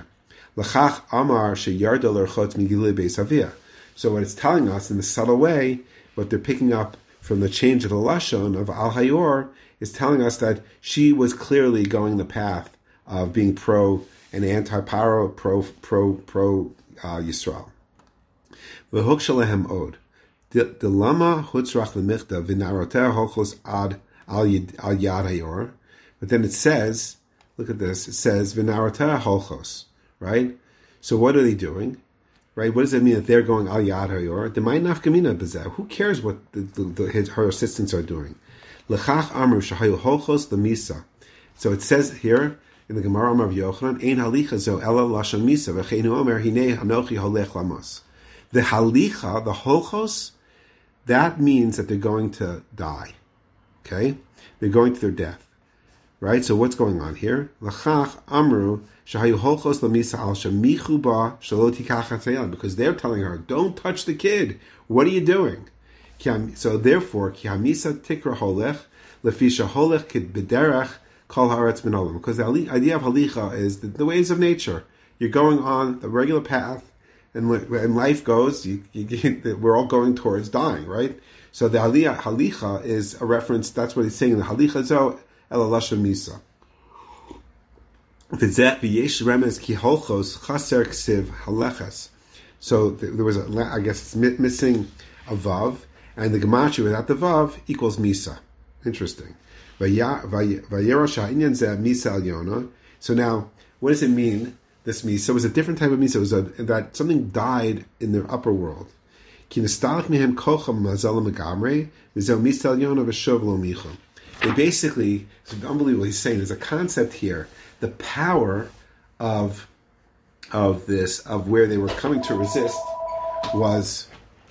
So what it's telling us in a subtle way, what they're picking up from the change of the lashon of Al Hayor, is telling us that she was clearly going the path of being pro and anti-Paro, pro Yisrael. V'huk shalehem od. The lama hutzrach lemichta v'naroter holchos ad al yad hayor. But then it says, look at this, it says v'naroter holchos, right? So what are they doing? Right? What does it mean that they're going al yad hayor? Demai nafkamina b'zeh. Who cares what her assistants are doing? L'chach amru shahayu holchos l'misa. So it says here, in the Gemara of Yochanan, Ein halicha zo ela lashon misa v'cheinu omer hinei hanochi holech lamos. The halicha, the holchos, that means that they're going to die. Okay? They're going to their death. Right? So what's going on here? L'chach amru shahayu holchos l'misa al shemichu ba shelo tikach hatzayan, because they're telling her, don't touch the kid. What are you doing? So therefore, ki hamisa tikra holech lefisha holech kid bederach Kol haaretz min olam, because the idea of halicha is the ways of nature. You're going on the regular path, and life goes. We're all going towards dying, right? So the halicha is a reference. That's what he's saying. The halicha zo el lashon misa. V'zeh v'yesh remez ki holchos chaser ksiv halechas. So there was I guess it's missing a vav, and the gematria without the vav equals misa. Interesting. So now, what does it mean, this misa? It was a different type of misa. It was that something died in the upper world. They basically, it's unbelievable he's saying, there's a concept here, the power of where they were coming to resist was,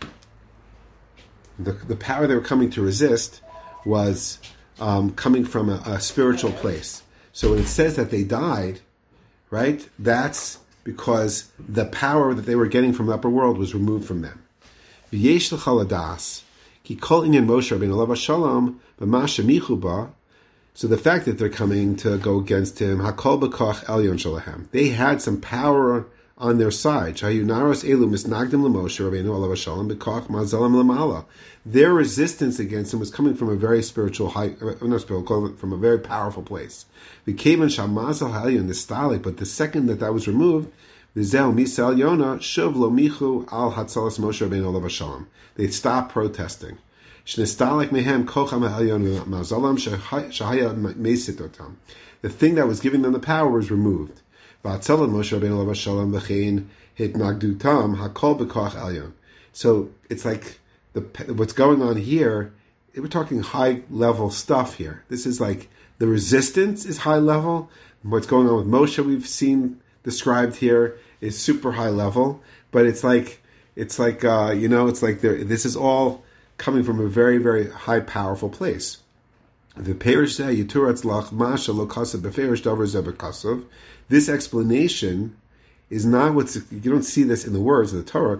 the power they were coming to resist was coming from a spiritual place. So when it says that they died, right, that's because the power that they were getting from the upper world was removed from them. V'yesh l'chal hadas, ki kol inyan Moshe Rabbeinu alav hashalom b'ma shemichu ba. So the fact that they're coming to go against him, hakol b'koch elyon shalahem, they had some power on their side. Shayu naros elu misnagdim l'Moshe Rabbeinu alav hashalom b'koch mazalam l'mala. Their resistance against him was coming from a very spiritual, from a very powerful place. But the second that was removed, they stopped protesting. The thing that was giving them the power was removed. So it's like, what's going on here, we're talking high level stuff here. This is like the resistance is high level. What's going on with Moshe we've seen described here is super high level. But it's like this is all coming from a very, very high powerful place. This explanation is not what's, you don't see this in the words of the Torah.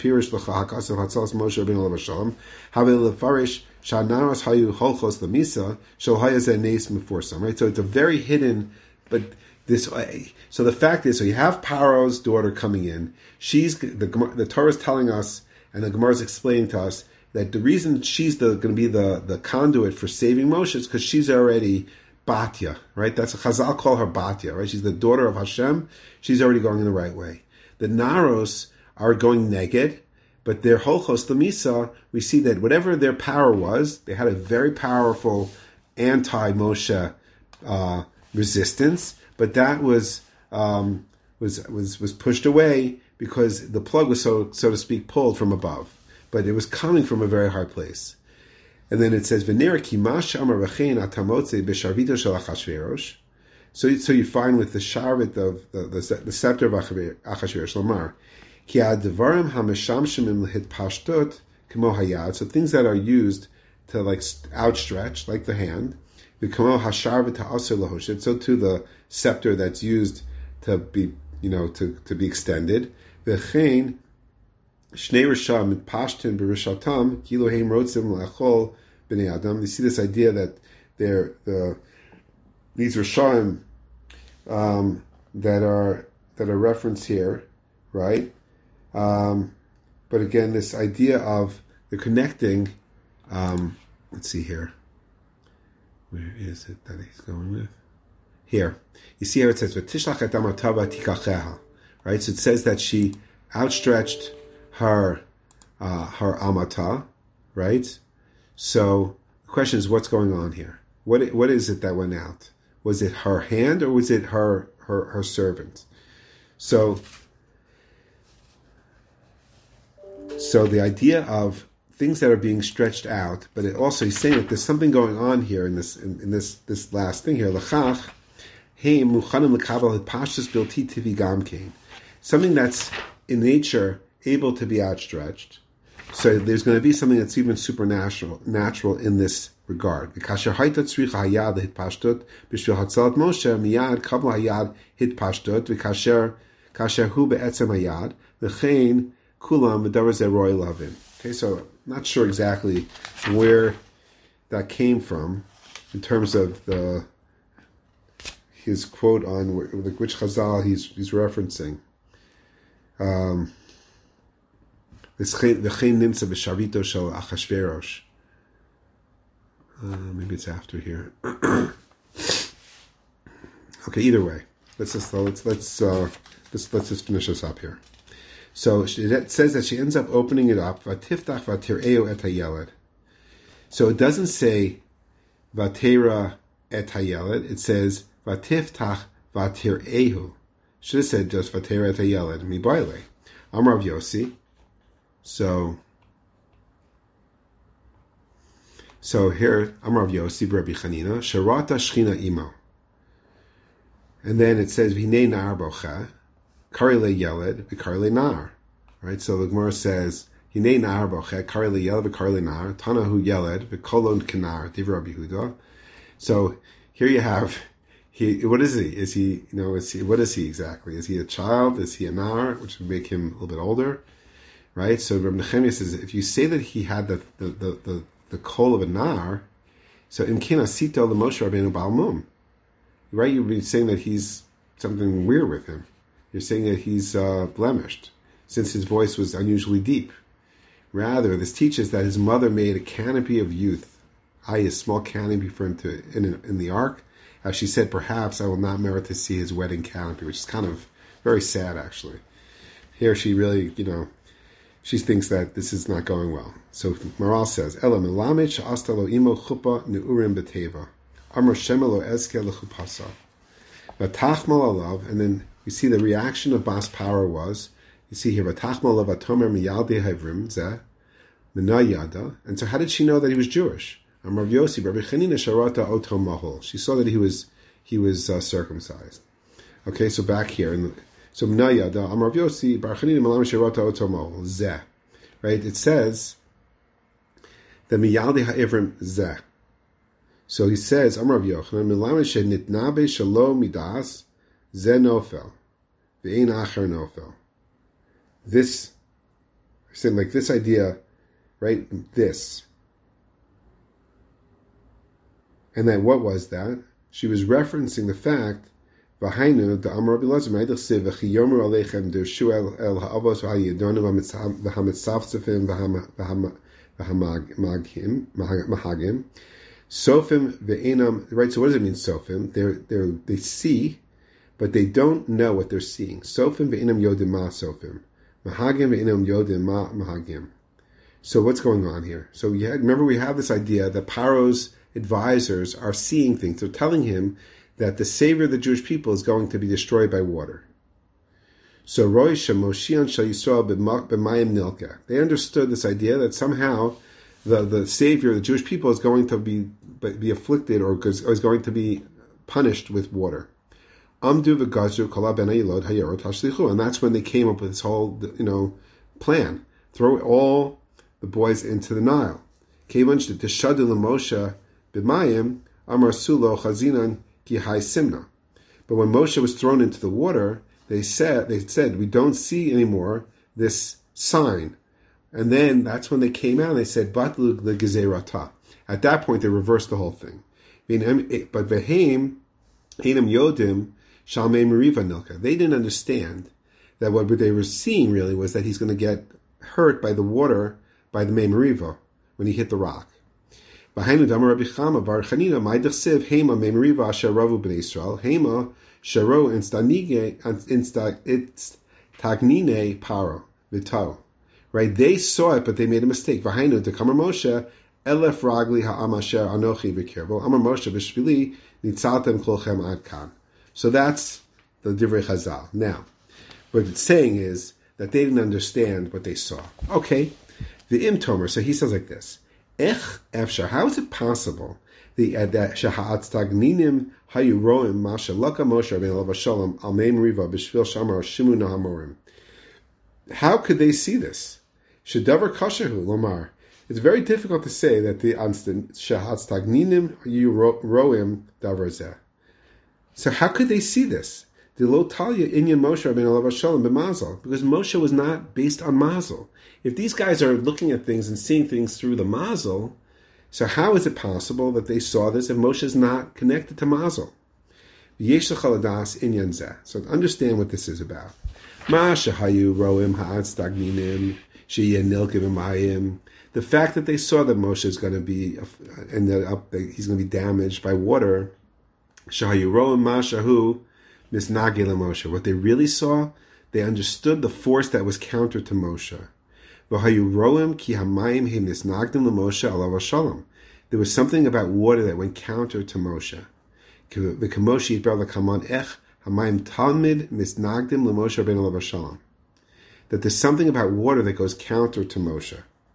Right? So it's a very hidden, but this way. So the fact is, so you have Paro's daughter coming in. The Torah is telling us, and the Gemara is explaining to us, that the reason she's going to be the conduit for saving Moshe is because she's already Batya, right? That's Chazal call her Batya, right? She's the daughter of Hashem. She's already going in the right way. The Naros are going neged, but their Holchos Lamisa, we see that whatever their power was, they had a very powerful anti-Moshe resistance, but that was pushed away because the plug was so to speak pulled from above, but it was coming from a very high place. And then it says, "V'nera kimash amar v'chein atamotze b'sharvito shel Achashverosh." So you find with the sharvit of the scepter of Achashverosh Lamar, ki advarim hameshamshimim hitpashtut kamo hayad. So things that are used to like outstretch, like the hand, the kamo hasharvit ha'aser lahoshit. So too the scepter that's used to be to be extended. V'chein shnei risham mitpashtin b'rishatam kilo heim rotzim la'achol b'nei adam. You see this idea that these Rishayim that are referenced here, right? But again, this idea of the connecting. Let's see here. Where is it that he's going with? Here, you see how it says "V'tishlach et amatava tikacheha," right? So it says that she outstretched her amata, right? So the question is, what's going on here? What is it that went out? Was it her hand or was it her servant? So the idea of things that are being stretched out, but it also he's saying that there's something going on here in this last thing here. L'chach hey muchanim l'kabel hipashtus bilti tivi gamkein. Something that's in nature able to be outstretched. So there's going to be something that's even natural in this regard. V'kasher hayta tzricha hayad hitpashtut b'shvil hatzalat Moshe miyad kabel hayad hitpashtut v'kasher hu be'etzem hayad v'chein kulam v'davar zeh roy lavin. Okay, so I'm not sure exactly where that came from in terms of his quote on which Chazal he's referencing. Maybe it's after here. Okay, either way, let's just finish this up here. So it says that she ends up opening it up. Vatiftach vatireu et hayeled. So it doesn't say vatera et hayeled. It says vatiftach vatireu. Should have said just vatera et hayeled. Mi baile. Amar Rav Yossi. So here, Amar Rav Yossi, Rabbi Chanina, Sharata Shchina Imo. And then it says, V'hinei nar bocha, Kari le yeled, v'kari le nar. Right? So the Gemara says, Hinei nar bocha, Kari le yeled, v'kari le nar, Tanahu yeled, v'kolon kenar, Div Rabbi Yehuda. So here you have, what is he? What is he exactly? Is he a child? Is he a nar? Which would make him a little bit older. Right? So Rabbi Nechemiah says, if you say that he had the kol of a nar, so imkina sito the Moshe Rabbeinu Baal Mum. Right? You'd be saying that he's something weird with him. You're saying that he's blemished, since his voice was unusually deep. Rather, this teaches that his mother made a canopy of youth, i.e. a small canopy for him in the ark. As she said, perhaps I will not merit to see his wedding canopy, which is kind of very sad, actually. Here she really, she thinks that this is not going well. So Maral says, Ela melamed she'asta lo imo chuppah neurim b'teva. Amar shema lo ezke lechupasa. Vatachmal alav, and then you see the reaction of Bas Power was, you see here, Vatachmal alav atomer miyaldi havrim zeh, mina yada. And so how did she know that he was Jewish? Amar Yossi, Rabbi Chanina sharata oto mahol. She saw that he was circumcised. Okay, so back here, so mina yada, Amar Yossi, Bar Chanina malam sharata oto mahol zeh. Right, it says the miyaldi ha'ivrim zeh. So he says, Amar Rav Yochanan, Milamed she'nitnabe shalom midas ze nofel, ve'ein acher nofel. This, I said, like this idea, right? This. And then what was that? She was referencing the fact, V'hainu, the Amar Rabbi Elazar, Ma'idach siv, v'chiyomer aleichem, d'ershu el ha'avos v'ha'yedonu v'hamitzavtzefim v'hamagim. Sofim ve'enam, right? So what does it mean, sofim? They see, but they don't know what they're seeing. Sofim ve'enam yodim ma sofim. Mahagim ve'enam yodim ma mahagim. So what's going on here? So remember we have this idea that Paro's advisors are seeing things. They're telling him that the savior of the Jewish people is going to be destroyed by water. So Roy Shemoshian Shal Yisrael b'mayim nilka. They understood this idea that somehow the savior of the Jewish people is going to be afflicted or is going to be punished with water. Amdu v'gazu kala ben ayilod hayarot hashlichu. And that's when they came up with this whole, plan. Throw all the boys into the Nile. Kevan teshadu l'Moshe b'mayim amar sulo chazinan ki hai simna. But when Moshe was thrown into the water, they said, we don't see anymore this sign. And then that's when they came out and they said, Batlu legezerata. At that point, they reversed the whole thing. But Behem, Einam Yodim, Shalmei Meriva Nilka. They didn't understand that what they were seeing really was that he's going to get hurt by the water, by the Mei Meriva, when he hit the rock. Behind Damar Rabbi Chama, Bar Chanina, Maidach Siv, Hema, Mei Meriva, Asher Ravu B'nai Yisrael, Hema, Sharo, Tagnine, Paro, Vitao. Right? They saw it, but they made a mistake. V'hainu dekamar Moshe elef ragli ha'am asher anochi b'kirbo amar Moshe b'shvili nitzaltem kolchem ad kan. So that's the Divrei Chazal. Now, what it's saying is that they didn't understand what they saw. Okay, the Im Tomer. So he says like this: Ech efshar. How is it possible that sheha'atz tagninim hayu roim masha laka Moshe Rabbeinu alav shalom al mei meriva b'shvil shamar shimu nahamorim? How could they see this? Shedavar kashahu lomar. It's very difficult to say that the shahatz tagninim you roim davar zeh. So how could they see this? The lo talya inyan Moshe Rabbeinu alav shalom b'mazel, because Moshe was not based on mazel. If these guys are looking at things and seeing things through the mazel, so how is it possible that they saw this if Moshe is not connected to mazel? Yesh l'chaladas inyan zeh. So to understand what this is about. Ma shahayu roim ha'atz tagninim. The fact that they saw that Moshe is going to be ended up, he's going to be damaged by water. What they really saw, they understood the force that was counter to Moshe. There was something about water that went counter to Moshe. That there's something about water that goes counter to Moshe.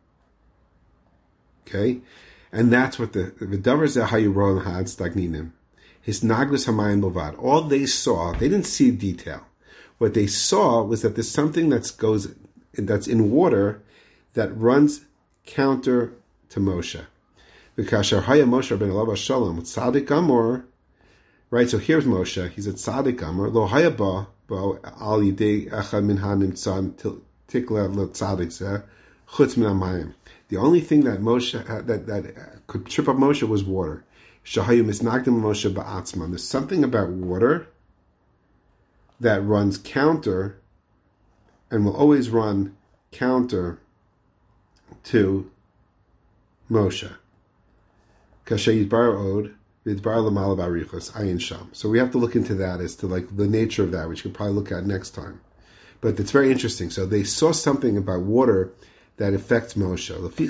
Okay? And that's what the davar zeh hayuron had stagninim. His naglus hamayim bovad. All they saw, they didn't see detail. What they saw was that there's something that's in water that runs counter to Moshe. Because Haya Moshe ben Alav Shalom, Tzadik Amor, right? So here's Moshe. He's at Tzadik Amor. Lo Haya ba al yidei echad min hanimtzam tikla letzadik zeh chutz min hamayim. The only thing that Moshe that could trip up Moshe was water. Shahayu misnagdim Moshe ba'atzman. There's something about water that runs counter and will always run counter to Moshe. Kashay yidbar od. So we have to look into that as to like the nature of that, which we can probably look at next time. But it's very interesting. So they saw something about water that affects Moshe.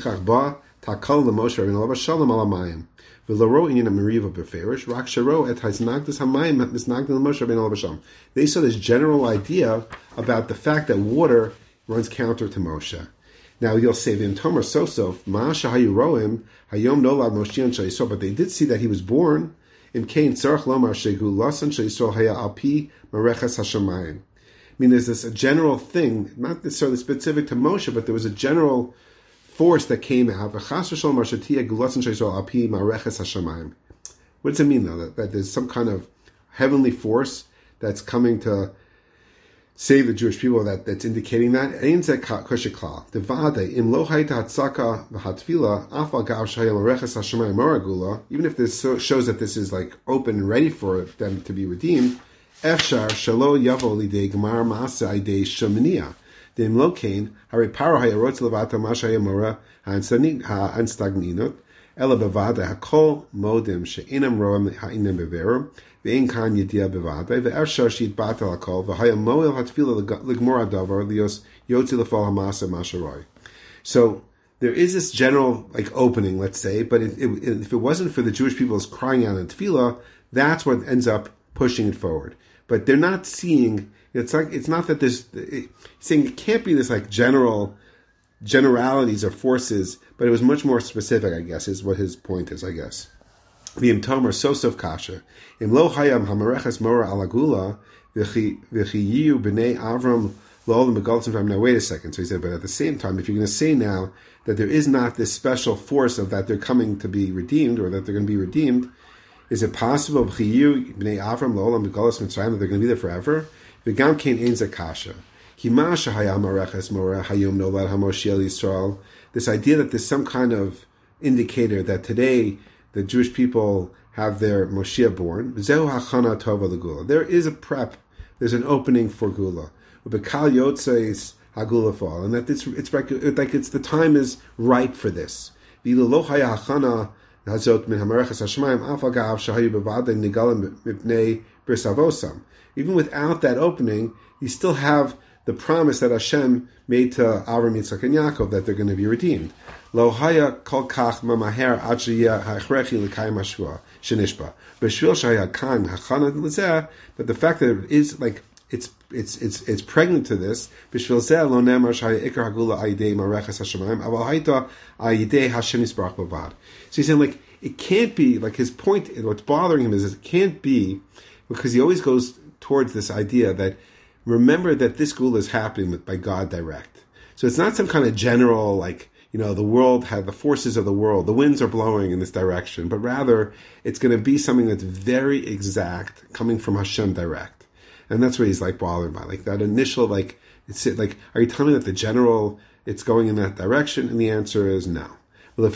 They saw this general idea about the fact that water runs counter to Moshe. Now you'll say Vim Tomer Sosof, Ma'asha Hayuroim, Hayom Nolad Moshiach Shayisol, but they did see that he was born in Cain Tzarach Lomar Shegu Lasan Shayisol Haya Alpi Marechas Hashamayim. I mean, there's this a general thing, not necessarily specific to Moshe, but there was a general force that came out. What does it mean though? That there's some kind of heavenly force that's coming to save the Jewish people that's indicating that. Even if this shows that this is like open and ready for them to be redeemed, ואין כאן ידיעה בוודאי, ואפשר שיתבטל הכל, והיה מועיל התפילה לגמור הדבר, יוצא לפועל המעשה מה שרוי. So, there is this general like opening, let's say, but if it wasn't for the Jewish people's crying out in tefillah, that's what ends up pushing it forward. But they're not seeing, it's not that there's, saying it can't be this like generalities or forces, but it was much more specific, I guess, is what his point is, I guess. V'im tomer sosof kasha. Im lo hayam hamareches mora alagula v'chiyu b'nei Avram lo l'megaltzim time. Now wait a second. So he said, but at the same time, if you're going to say now that there is not this special force of that they're coming to be redeemed or that they're going to be redeemed, is it possible v'chiyu b'nei Avram lo l'megaltzim Mitzrayim that they're going to be there forever? V'gam kein ein zakasha. Himasha hayam hamareches mora hayom nolad hamoshiel Yisrael. This idea that there's some kind of indicator that today the Jewish people have their Moshiach born. Zehu hachana tova legula. There is a prep. There's an opening for gula. Ubekal yotzeis hagula fall, and that it's like it's the time is ripe for this. V'ilu lo haya hachana hazot min hamerachas hashemayim afagav shahayu bevadei nigalim mipnei bris avosam. Even without that opening, you still have the promise that Hashem made to Avram, Yitzchak, and Yaakov that they're going to be redeemed. Lo haya kol kach mamaher ad sheyeh ha'achrechi l'kayim hashua shenishba. B'shvil shaya kan hachana l'zeh, but the fact that it is like it's pregnant to this. B'shvil zeh lo nemar shaya ikar hagula ayidei mareches hashemayim aval hayta ayidei Hashem yisbarach bavad. So he's saying like it can't be like his point. What's bothering him is it can't be because he always goes towards this idea that remember that this gula is happening by God direct. So it's not some kind of general, like, the world had the forces of the world, the winds are blowing in this direction, but rather it's going to be something that's very exact coming from Hashem direct. And that's what he's like bothered by. Like that initial, like, it's like, are you telling me that the general, it's going in that direction? And the answer is no. And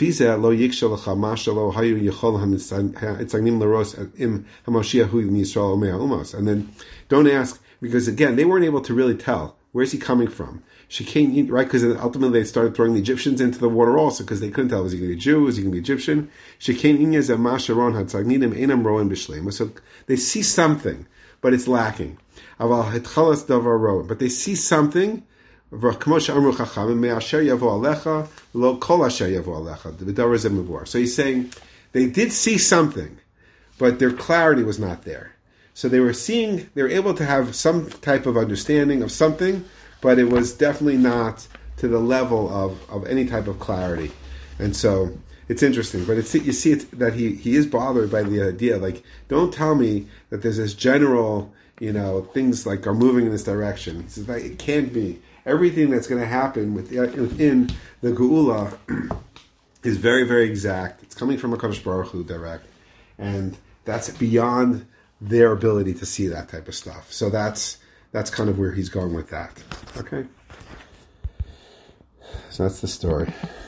then don't ask, because again, they weren't able to really tell. Where's he coming from? She came, right? Because ultimately they started throwing the Egyptians into the water also, because they couldn't tell, was he going to be a Jew? Was he going to be Egyptian? So they see something, but it's lacking. But they see something. So he's saying they did see something, but their clarity was not there. So they were able to have some type of understanding of something, but it was definitely not to the level of any type of clarity. And so it's interesting, but you see that he is bothered by the idea, like, don't tell me that there's this general, things like are moving in this direction. He says, like, it can't be. Everything that's going to happen within the Geula is very, very exact. It's coming from HaKadosh Baruch Hu direct. And that's beyond their ability to see that type of stuff. So that's kind of where he's going with that. Okay? So that's the story.